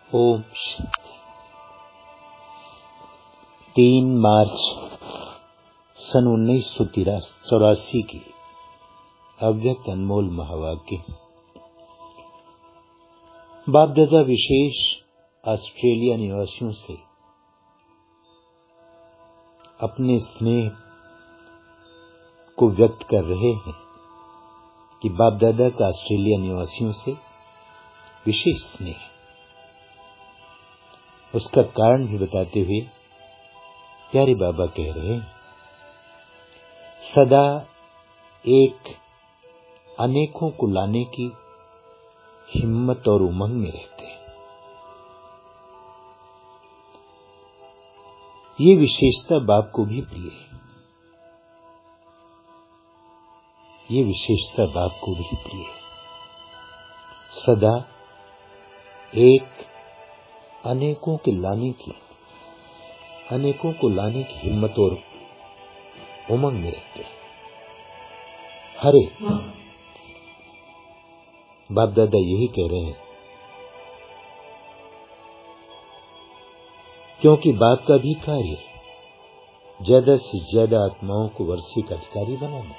ओम शांति। 3 मार्च सन 1984 की अव्यक्त अनमोल महावाक्य। बाप दादा विशेष ऑस्ट्रेलिया निवासियों से अपने स्नेह को व्यक्त कर रहे हैं कि बाप दादा का ऑस्ट्रेलिया निवासियों से विशेष स्नेह। उसका कारण भी बताते हुए प्यारे बाबा कह रहे हैं, सदा एक अनेकों को लाने की हिम्मत और उमंग में रहते हैं। ये विशेषता बाप को भी प्रिय है। ये विशेषता बाप को भी प्रिय है। सदा एक अनेकों को लाने की हिम्मत और उमंग में रहते हैं। हर एक बाप दादा यही कह रहे हैं, क्योंकि बाप का भी कार्य ज्यादा से ज्यादा आत्माओं को वर्षे का अधिकारी बनाना।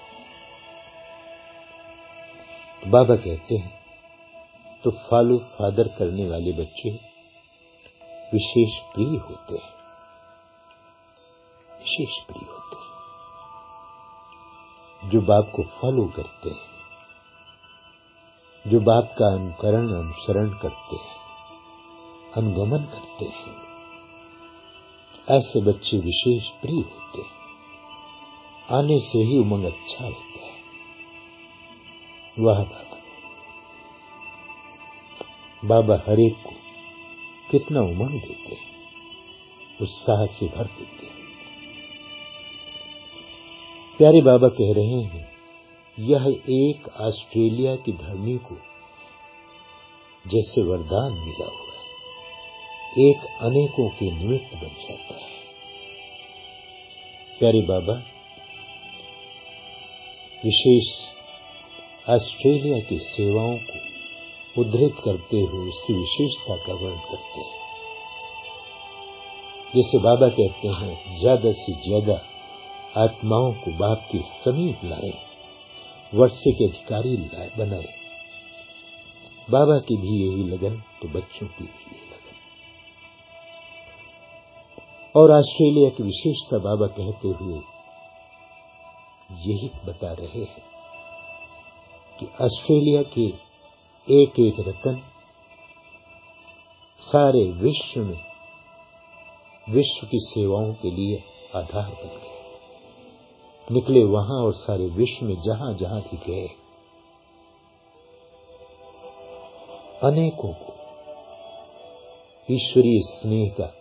बाबा कहते हैं, तो फॉलो फादर करने वाले बच्चे विशेष प्रिय होते हैं, विशेष प्रिय होते हैं। जो बाप को फॉलो करते हैं, जो बाप का अनुसरण करते हैं, अनुगमन करते हैं, ऐसे बच्चे विशेष प्रिय होते हैं। आने से ही उमंग अच्छा होता है। वाह बाबा हर एक को कितना उमंग देते हैं, उत्साह से भर देते हैं। प्यारे बाबा कह रहे हैं, यह एक ऑस्ट्रेलिया की धरनी को जैसे वरदान मिला हुआ है, एक अनेकों के निमित्त बन जाता है। प्यारे बाबा विशेष ऑस्ट्रेलिया की सेवाओं को उद्धृत करते हुए उसकी विशेषता का वर्णन करते हैं। जैसे बाबा कहते हैं, ज्यादा से ज्यादा आत्माओं को बाप के समीप लाए, वर्षे के अधिकारी बनाए। बाबा की भी यही लगन, तो बच्चों की भी यही लगन। और ऑस्ट्रेलिया की विशेषता बाबा कहते हुए यही बता रहे हैं कि ऑस्ट्रेलिया के एक एक रतन सारे विश्व में, विश्व की सेवाओं के लिए आधार बन गए। निकले वहां और सारे विश्व में जहां जहां भी गए, अनेकों को ईश्वरीय स्नेह का,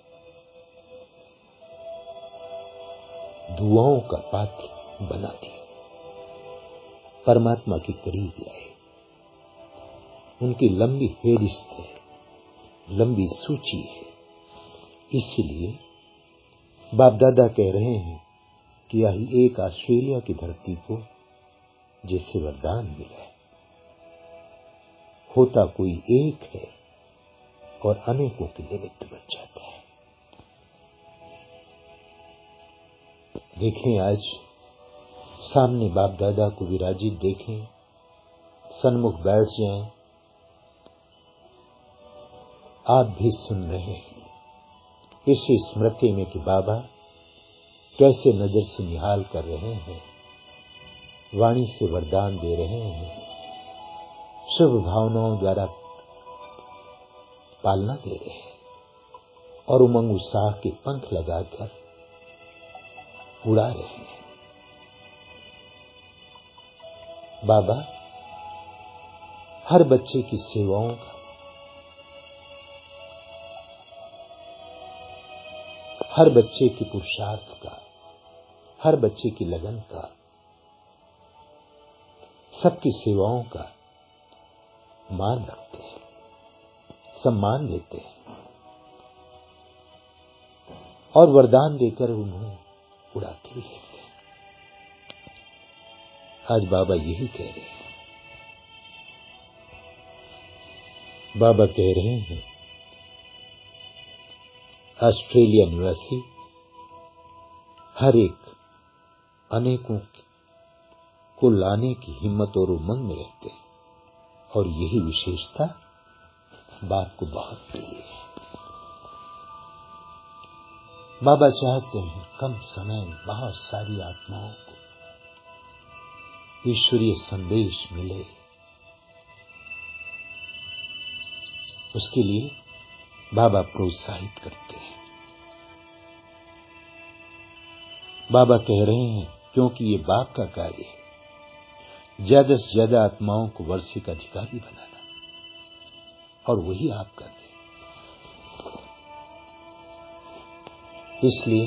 दुआओं का पात्र बना दिया, परमात्मा के करीब लाए। उनकी लंबी फेहरिस्त है, लंबी सूची है। इसीलिए बाप दादा कह रहे हैं कि यह एक ऑस्ट्रेलिया की धरती को जैसे वरदान मिला है। होता कोई एक है और अनेकों के निमित्त बन जाता है। देखें, आज सामने बाप दादा को विराजित देखें, सन्मुख बैठ जाएं। आप भी सुन रहे हैं इसी स्मृति में कि बाबा कैसे नजर से निहाल कर रहे हैं, वाणी से वरदान दे रहे हैं, शुभ भावनाओं द्वारा पालना दे रहे हैं और उमंग उत्साह के पंख लगाकर उड़ा रहे हैं। बाबा हर बच्चे की सेवाओं का, हर बच्चे के पुरुषार्थ का, हर बच्चे की लगन का, सबकी सेवाओं का मान रखते हैं, सम्मान देते हैं और वरदान देकर उन्हें उड़ाते भी रहते हैं। आज बाबा यही कह रहे हैं। बाबा कह रहे हैं ऑस्ट्रेलिया निवासी हर एक अनेकों को लाने की हिम्मत और उमंग में रहते हैं, और यही विशेषता बाप को बहुत प्रिय है। बाबा चाहते हैं कम समय में बहुत सारी आत्माओं को ईश्वरीय संदेश मिले। उसके लिए बाबा प्रोत्साहित करते हैं। बाबा कह रहे हैं क्योंकि ये बाप का कार्य है, ज्यादा से ज्यादा आत्माओं को वर्षिक अधिकारी बनाना, और वही आप कर रहे हैं। इसलिए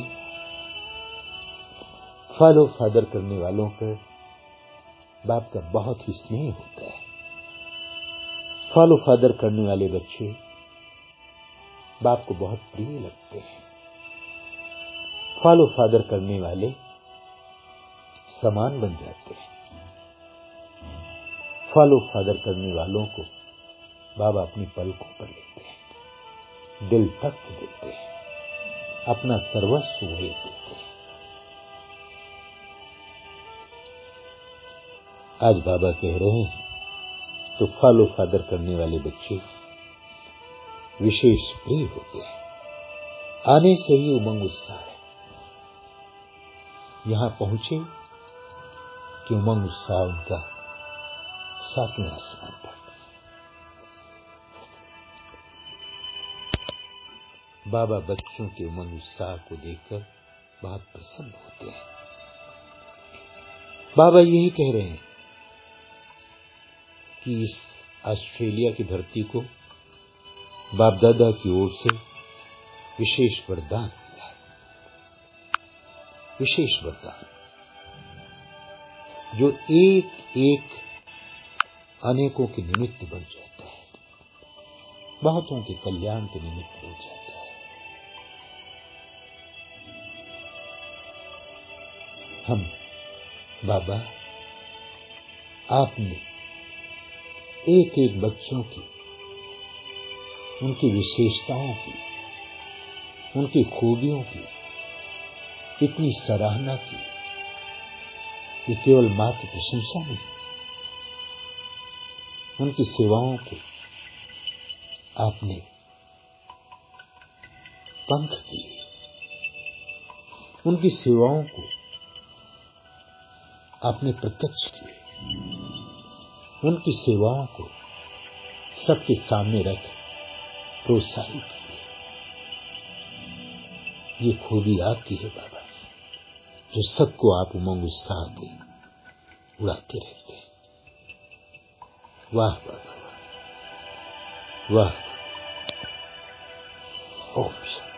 फॉलो फादर करने वालों पर बाप का बहुत ही स्नेह होता है। फॉलो फादर करने वाले बच्चे बाप को बहुत प्रिय लगते हैं। फॉलो फादर करने वाले समान बन जाते हैं। फॉलो फादर करने वालों को बाबा अपनी पलकों पर लेते हैं, दिल तक देते हैं, अपना सर्वस्व वही देते हैं। आज बाबा कह रहे हैं तो फॉलो फादर करने वाले बच्चे विशेष प्रिय होते हैं। आने से ही उमंग उत्साह है। यहां पहुंचे कि उमंग उत्साह उनका सातवें आसमान पर। बाबा बच्चों के उमंग उत्साह को देखकर बहुत प्रसन्न होते हैं। बाबा यही कह रहे हैं कि इस ऑस्ट्रेलिया की धरती को बाप दादा की ओर से विशेष वरदान मिला है। विशेष वरदान जो एक एक अनेकों के निमित्त बन जाता है, बहुतों के कल्याण के निमित्त बन जाता है। हम बाबा आपने एक एक बच्चों की, उनकी विशेषताओं की, उनकी खूबियों की इतनी सराहना की कि केवल मात्र प्रशंसा नहीं, उनकी सेवाओं को आपने पंख दिए, उनकी सेवाओं को आपने प्रत्यक्ष किए, उनकी सेवाओं को सबके सामने रख प्रोत्साहित किए। ये खूबी आपकी है बाबा, जो सबको आप उमंग उत्साह दे उड़ाते रहते हैं। वाह बाबा वाह। ओम शांति।